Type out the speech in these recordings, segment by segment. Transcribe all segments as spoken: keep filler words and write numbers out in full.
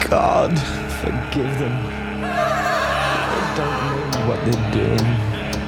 God, forgive them. They don't know what they're doing.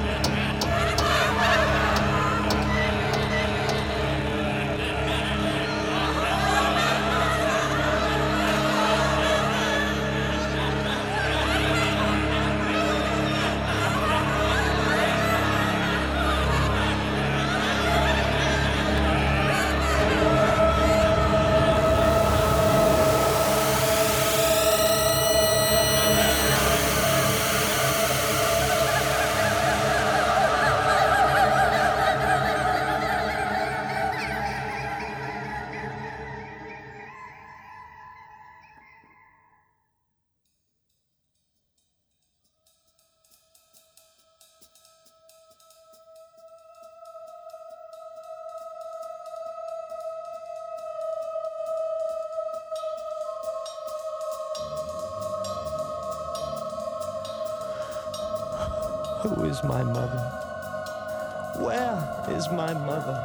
Who is my mother? Where is my mother?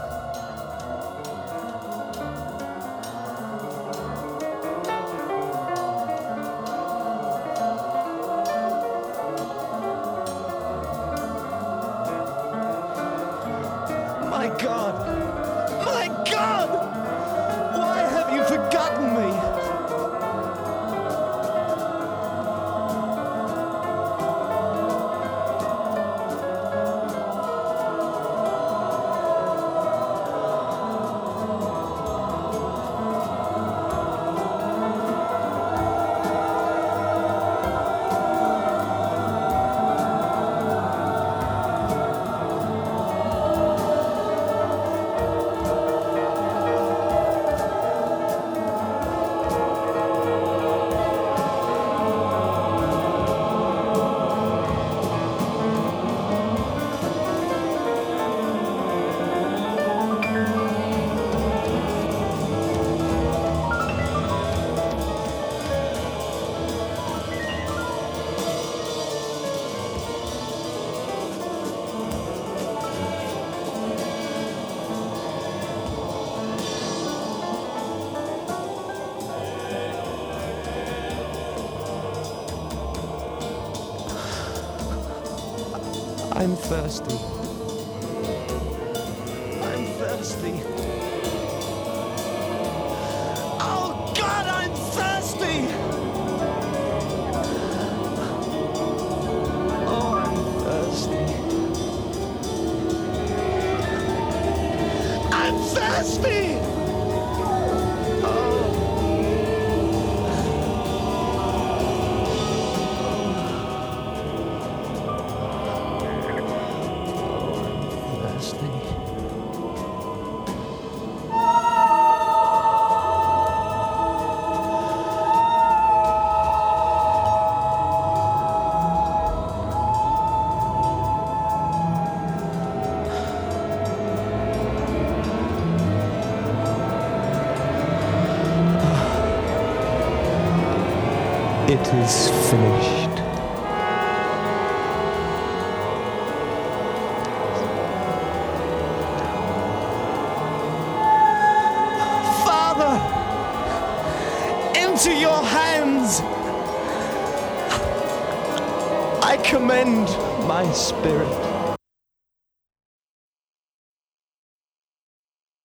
My God! My God! Why have you forgotten me? I'm thirsty. I'm thirsty. Oh God, I'm thirsty! Oh, I'm thirsty. I'm thirsty! It is finished. Father, into your hands I commend my spirit.